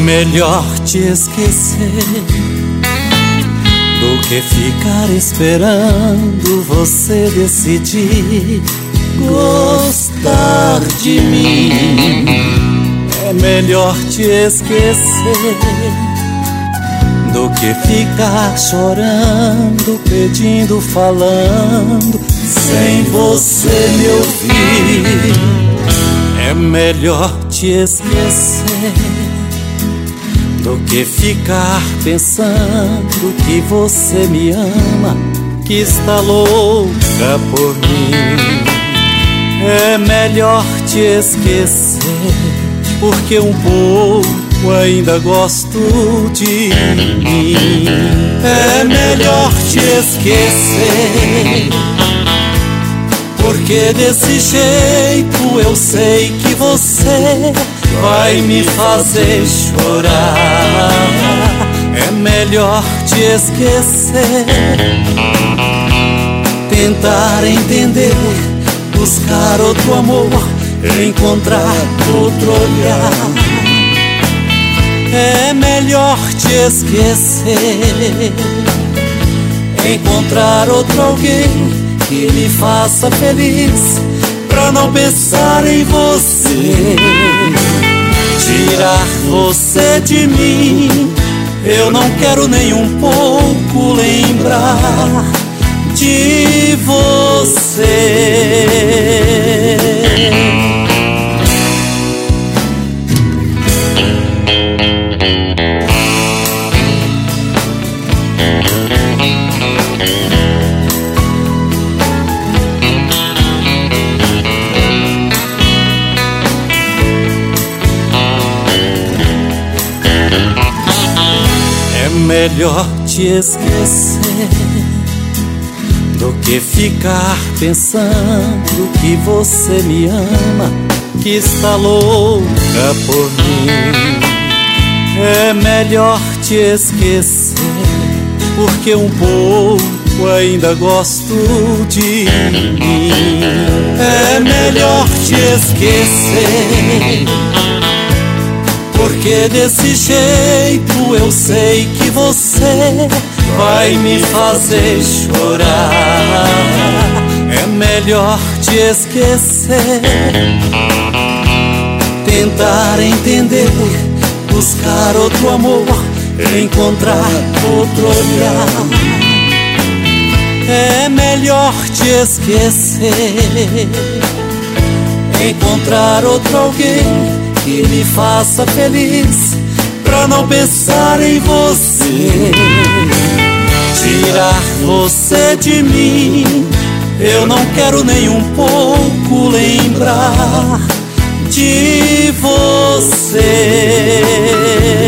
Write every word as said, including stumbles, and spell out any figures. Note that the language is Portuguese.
melhor te esquecer do que ficar esperando você decidir gostar de mim. É melhor te esquecer do que ficar chorando, pedindo, falando, sem você me ouvir. É melhor te esquecer do que ficar pensando que você me ama, que está louca por mim. É melhor te esquecer, porque um pouco ainda gosto de mim. É melhor te esquecer, porque desse jeito eu sei que você vai me fazer chorar. É melhor te esquecer, tentar entender, buscar outro amor, encontrar outro olhar. É melhor te esquecer, encontrar outro alguém que me faça feliz, pra não pensar em você. Tirar você de mim, eu não quero nem um pouco lembrar de você. É melhor te esquecer do que ficar pensando que você me ama, que está louca por mim. É melhor te esquecer, porque um pouco ainda gosto de mim. É melhor te esquecer, porque desse jeito eu sei que você vai me fazer chorar. É melhor te esquecer, tentar entender, buscar outro amor, encontrar outro olhar. É melhor te esquecer, encontrar outro alguém que me faça feliz, pra não pensar em você. Tirar você de mim, eu não quero nem um pouco lembrar de você.